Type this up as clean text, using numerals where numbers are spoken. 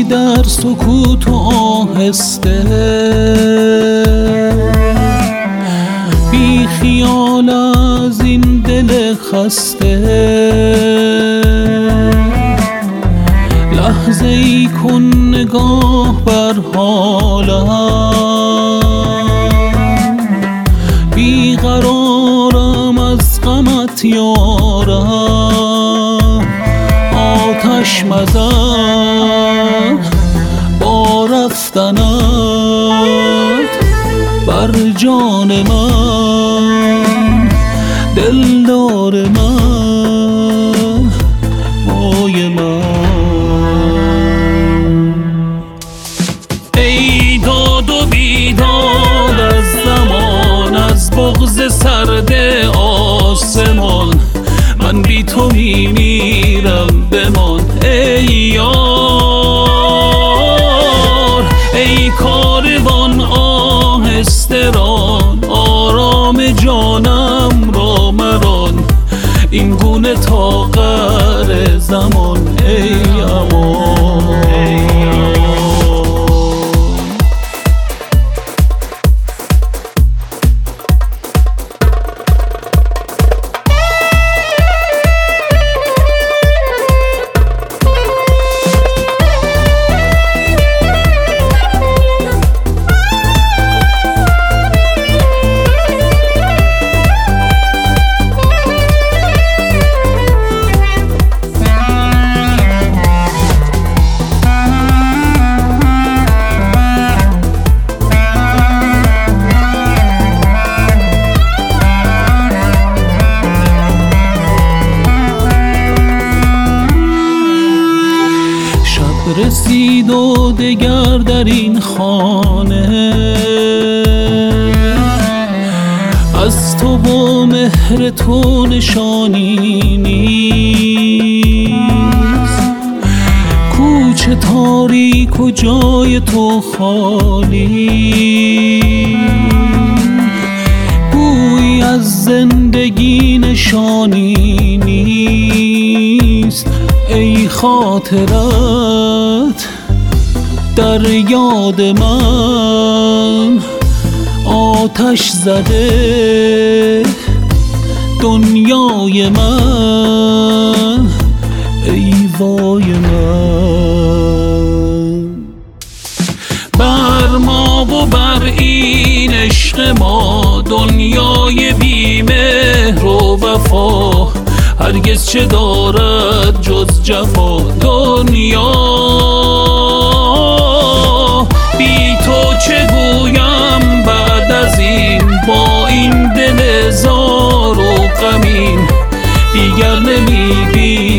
بی در سکوت و آهسته، بی خیال از این دل خسته، لحظه ای کن نگاه بر حالم، بیقرارم از غمت یارم، آتش مزن با رفتنت بر جان من، دلدار من، مای من. ای داد و بیداد از زمان، از بغض سرد آسمان، من بی تو میمیرم بمان. ای یار ای کاروان آهسته ران، آرام جانم را مران، این گونه تا قعر زمان. ای امان رسید و دگر در این خانه، از تو با مهر تو نشانی نیست، کوچه تاریک و جای تو خالی، بویی از زندگی نشانی نیست. ای خاطرت در یاد من، آتش زده دنیای من، ای وای من. بر ما و بر این عشق ما، دنیای بی مهر و وفا، هرگز چه دارد جز جفا. دنیا بی تو چه گویم بعد از این، با این دل زار و غمین دیگر نمیبینم